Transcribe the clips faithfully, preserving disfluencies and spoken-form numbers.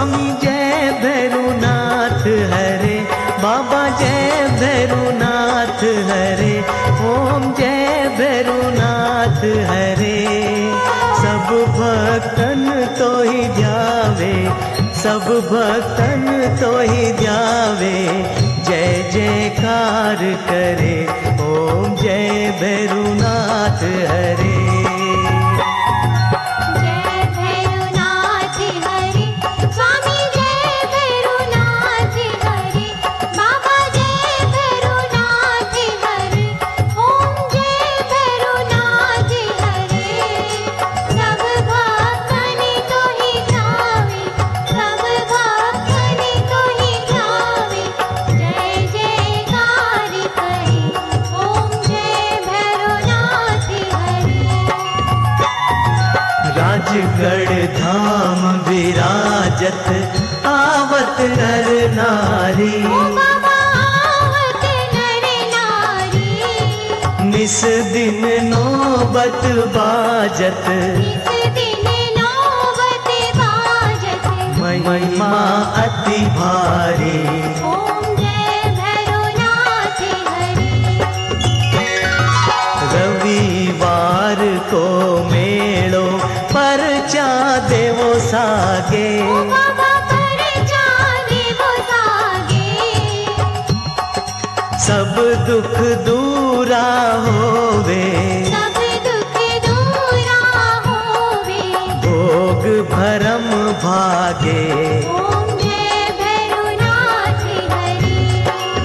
स्वामी जय भैरवनाथ हरे, बाबा जय भैरवनाथ हरे, ओम जय भैरवनाथ हरे। सब भक्तन तो ही ध्यावे, सब भक्तन तो ही ध्यावे, जय जयकार करे, ओम जय भैरवनाथ हरे। राजगढ़ धाम विराजत आवत नर नारी, निस दिन नौबत बाजत, महिमा अति भारी, रविवार को मेलो परचा देवो सागे, सब दुख दूरा होवे, सब दुख दूरा होवे, भोग भरम भागे, ओम जय भैरवनाथ हरे।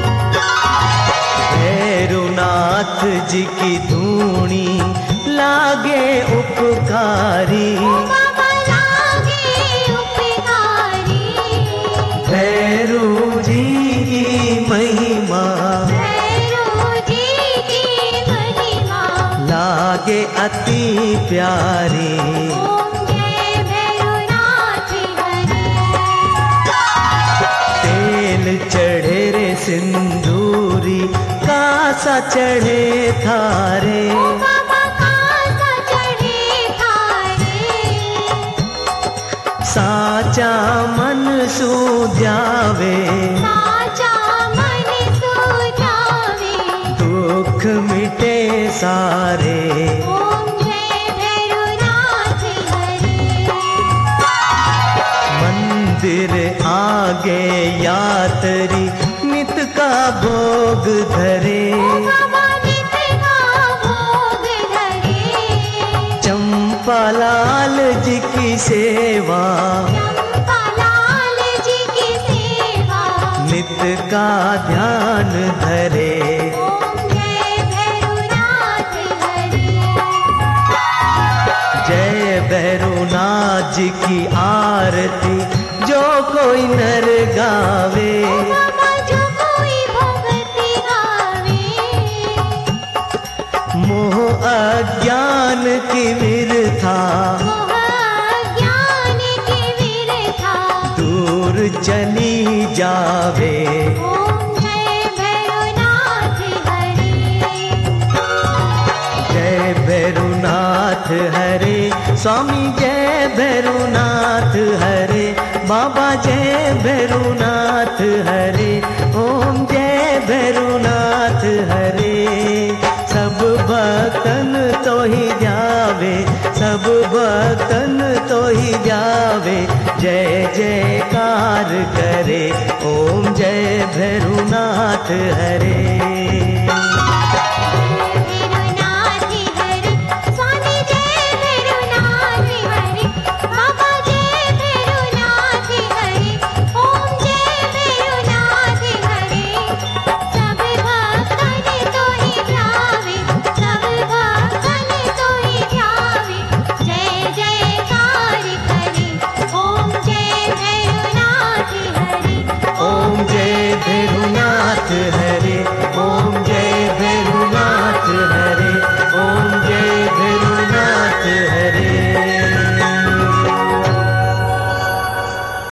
भैरवनाथ जी की धूनी लागे उपकारी, बाबा लागे उपकारी, भैरव जी की महिमा, भैरव जी की महिमा, लागे अति प्यारी, ओम जय भैरवनाथ हरे। तेल चढ़े रे सिंदूरी, कासा चढ़े थारे, साचा मन सुध्यावे, साचा मन सुझावे, दुख मिटे सारे, ओम जय भैरवनाथ हरे। मंदिर आगे यात्री नित का भोग धरे, बाबा नित का भोग धरे, चंपालाल जी की सेवा, चंपालाल जी की सेवा, नित का ध्यान धरे, ओम जय भैरवनाथ हरे। जय भैरवनाथ जी की आरती जो कोई नर गावे, बाबा जो कोई भक्ति गावे, मोह अज्ञान की विरथा, मोह ज्ञान की विरथा, दूर चली जावे, ओम जय भैरवनाथ हरे। जय भैरवनाथ हरे, स्वामी जय भैरवनाथ हरे, बाबा जय भैरवनाथ हरे, ओम जय भैरवनाथ हरे। सब भक्तन तो ही जावे, सब भक्तन तो ही जावे, जय जयकार करे, ओम जय भैरवनाथ हरे।